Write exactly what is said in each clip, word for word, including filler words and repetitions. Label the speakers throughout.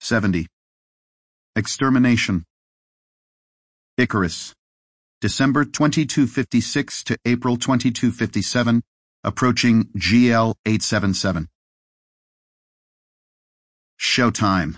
Speaker 1: seventy. Extermination. Icarus. December twenty-two fifty-six to April twenty-two fifty-seven, approaching G L eight seventy-seven. Showtime.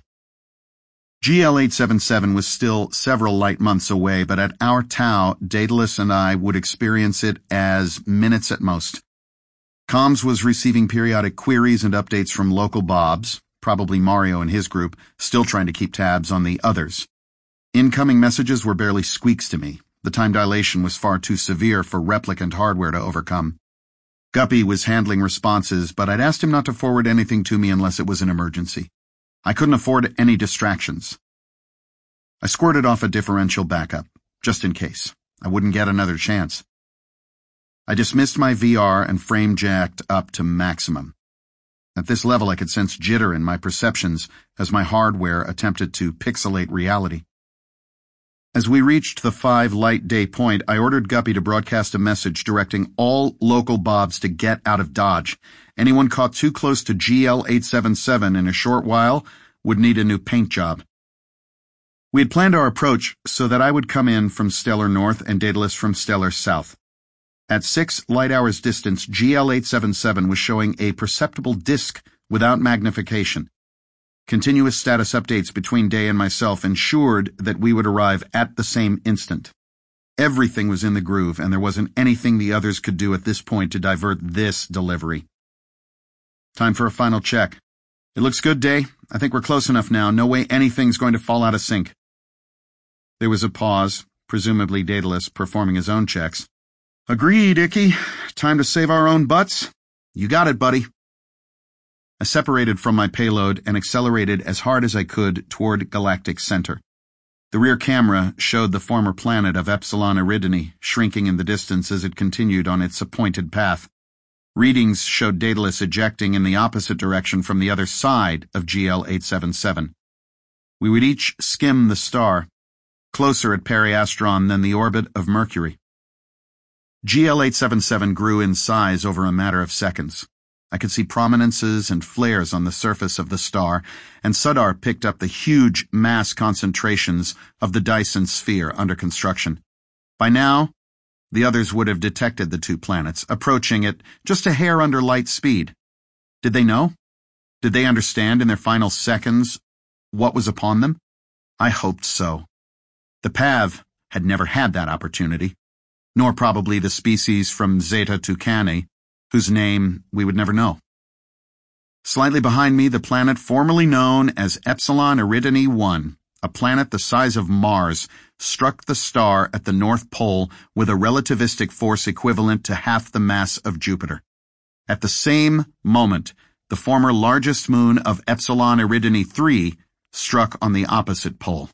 Speaker 1: G L eight seventy-seven was still several light months away, but at our tau, Daedalus and I would experience it as minutes at most. Comms was receiving periodic queries and updates from local Bobs, probably Mario and his group, still trying to keep tabs on the others. Incoming messages were barely squeaks to me. The time dilation was far too severe for replicant hardware to overcome. Guppy was handling responses, but I'd asked him not to forward anything to me unless it was an emergency. I couldn't afford any distractions. I squirted off a differential backup, just in case. I wouldn't get another chance. I dismissed my V R and frame jacked up to maximum. At this level I could sense jitter in my perceptions as my hardware attempted to pixelate reality. As we reached the five light day point, I ordered Guppy to broadcast a message directing all local Bobs to get out of Dodge. Anyone caught too close to G L eight seventy-seven in a short while would need a new paint job. We had planned our approach so that I would come in from Stellar North and Daedalus from Stellar South. At six light hours distance, G L eight seventy-seven was showing a perceptible disk without magnification. Continuous status updates between Day and myself ensured that we would arrive at the same instant. Everything was in the groove, and there wasn't anything the others could do at this point to divert this delivery. Time for a final check. It looks good, Day. I think we're close enough now. No way anything's going to fall out of sync. There was a pause, presumably Daedalus performing his own checks. Agreed, Icky. Time to save our own butts. You got it, buddy. I separated from my payload and accelerated as hard as I could toward Galactic Center. The rear camera showed the former planet of Epsilon Eridani shrinking in the distance as it continued on its appointed path. Readings showed Daedalus ejecting in the opposite direction from the other side of G L eight seventy-seven. We would each skim the star, closer at Periastron than the orbit of Mercury. G L eight seventy-seven grew in size over a matter of seconds. I could see prominences and flares on the surface of the star, and Sudar picked up the huge mass concentrations of the Dyson sphere under construction. By now, the others would have detected the two planets, approaching at just a hair under light speed. Did they know? Did they understand in their final seconds what was upon them? I hoped so. The Pav had never had that opportunity, nor probably the species from Zeta Tucanae, whose name we would never know. Slightly behind me, the planet formerly known as Epsilon Eridani one, a planet the size of Mars, struck the star at the North Pole with a relativistic force equivalent to half the mass of Jupiter. At the same moment, the former largest moon of Epsilon Eridani three struck on the opposite pole.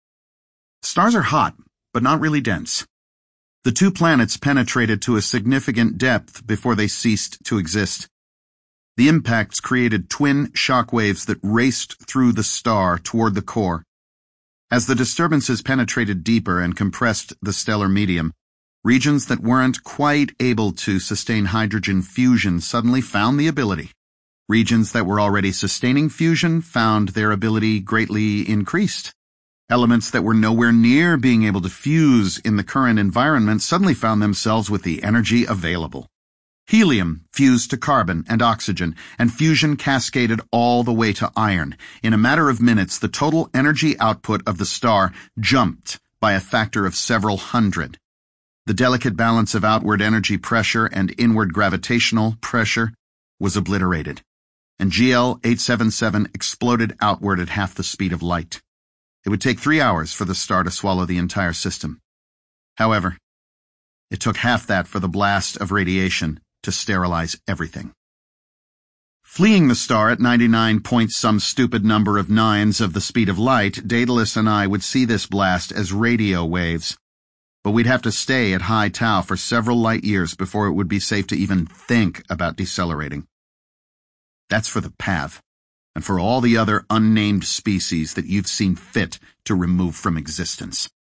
Speaker 1: Stars are hot, but not really dense. The two planets penetrated to a significant depth before they ceased to exist. The impacts created twin shock waves that raced through the star toward the core. As the disturbances penetrated deeper and compressed the stellar medium, regions that weren't quite able to sustain hydrogen fusion suddenly found the ability. Regions that were already sustaining fusion found their ability greatly increased. Elements that were nowhere near being able to fuse in the current environment suddenly found themselves with the energy available. Helium fused to carbon and oxygen, and fusion cascaded all the way to iron. In a matter of minutes, the total energy output of the star jumped by a factor of several hundred. The delicate balance of outward energy pressure and inward gravitational pressure was obliterated, and G L eight seventy-seven exploded outward at half the speed of light. It would take three hours for the star to swallow the entire system. However, it took half that for the blast of radiation to sterilize everything. Fleeing the star at ninety-nine point some stupid number of nines of the speed of light, Daedalus and I would see this blast as radio waves. But we'd have to stay at high tau for several light years before it would be safe to even think about decelerating. That's for the Pav, and for all the other unnamed species that you've seen fit to remove from existence.